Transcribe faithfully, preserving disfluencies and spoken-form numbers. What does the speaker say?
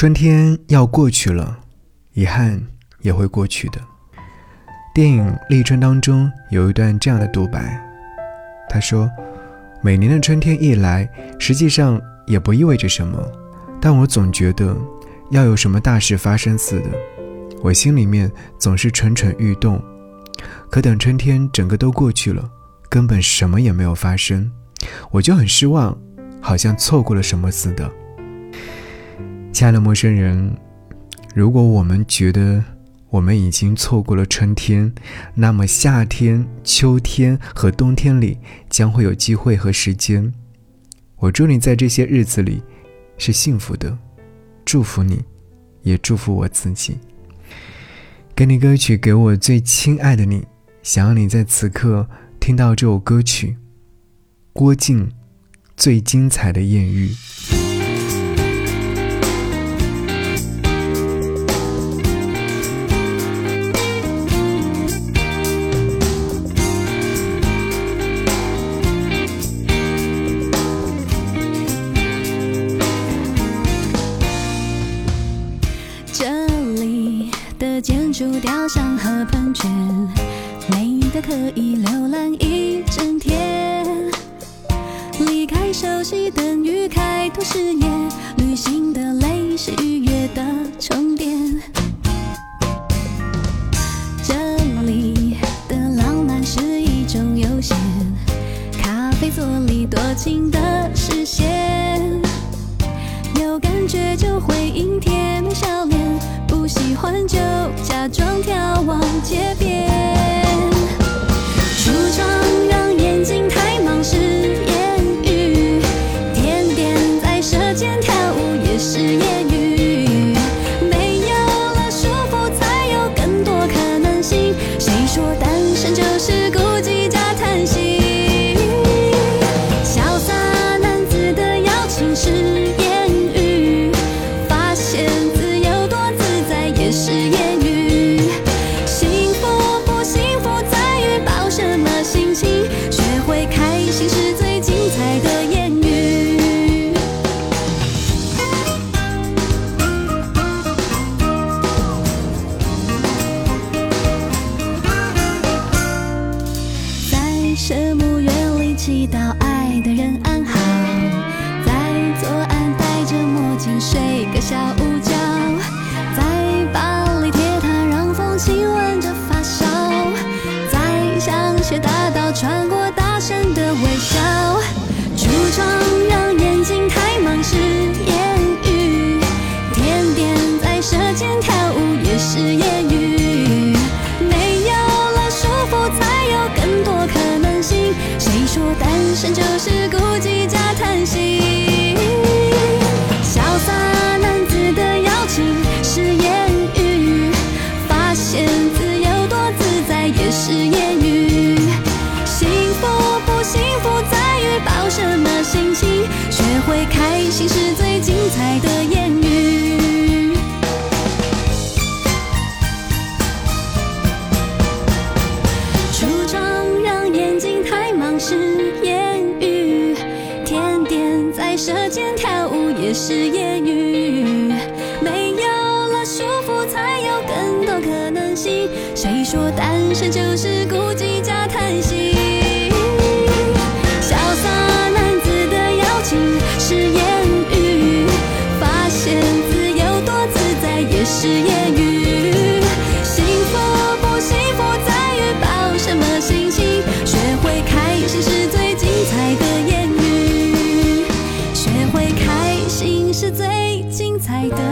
春天要过去了，遗憾也会过去的。电影《立春》当中有一段这样的独白，他说，每年的春天一来，实际上也不意味着什么，但我总觉得要有什么大事发生似的，我心里面总是蠢蠢欲动。可等春天整个都过去了，根本什么也没有发生，我就很失望，好像错过了什么似的。亲爱的陌生人，如果我们觉得我们已经错过了春天，那么夏天、秋天和冬天里将会有机会和时间。我祝你在这些日子里是幸福的，祝福你，也祝福我自己。给你歌曲，给我最亲爱的你，想要你在此刻听到这首歌曲，郭靖最精彩的艳遇。 建筑雕像和喷泉，美得可以浏览一整天。离开熟悉等于开拓视野，旅行的累是愉悦的充电。这里的浪漫是一种悠闲，咖啡座里多情的视线，有感觉就回应甜美笑脸，不喜欢就假装眺望街边。橱窗让眼睛太忙是言语，甜点在舌尖跳舞也是言语。没有了束缚才有更多可能性，谁说单身就是孤寂加叹息？潇洒男子的邀请是言语，发现自由多自在也是言语。幸福不幸福在于抱什么心情，学会开心是最精彩的言语。在圣母院里祈祷爱的人安好，在左岸戴着墨镜睡个小午觉，在巴黎铁塔让风亲吻着发梢，在香榭大道穿过大声的微笑。橱窗让眼睛太忙是言语，甜点在舌尖跳舞也是言语。没有了束缚才有更多可能性，谁说单身就是孤寂加叹息？潇洒男子的邀请是言语，发现自由多自在也是言语。幸福不幸福在于抱什么心情，学会开心是最精彩的言语。橱窗让眼睛太忙是言语，甜点在舌尖跳舞也是言语。没有了束缚才有更多可能性，谁说单身就是孤寂加叹息？潇洒男子的邀请是言语，发现自由多自在也是言语。幸福不幸福在于抱什么心情，学会开心是最精彩的言语，学会开心是最精彩的